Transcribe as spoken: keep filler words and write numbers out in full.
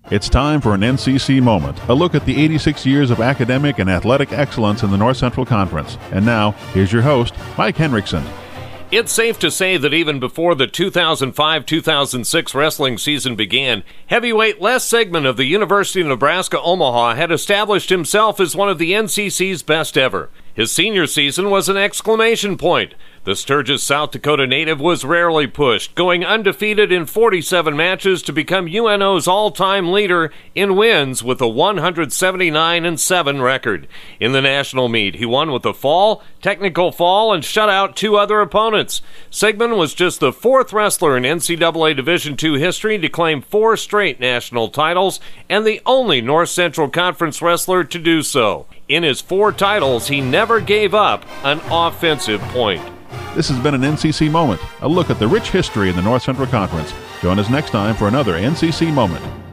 It's time for an N C C moment, a look at the eighty-six years of academic and athletic excellence in the North Central Conference. And now, here's your host, Mike Henriksen. It's safe to say that even before the two thousand five two thousand six wrestling season began, heavyweight Les Segman of the University of Nebraska-Omaha had established himself as one of the N C C's best ever. His senior season was an exclamation point. The Sturgis, South Dakota native was rarely pushed, going undefeated in forty-seven matches to become U N O's all-time leader in wins with a one seventy-nine and seven record. In the national meet, he won with a fall, technical fall, and shut out two other opponents. Segman was just the fourth wrestler in N C double A Division two history to claim four straight national titles, and the only North Central Conference wrestler to do so. In his four titles, he never gave up an offensive point. This has been an N C C Moment, a look at the rich history in the North Central Conference. Join us next time for another N C C Moment.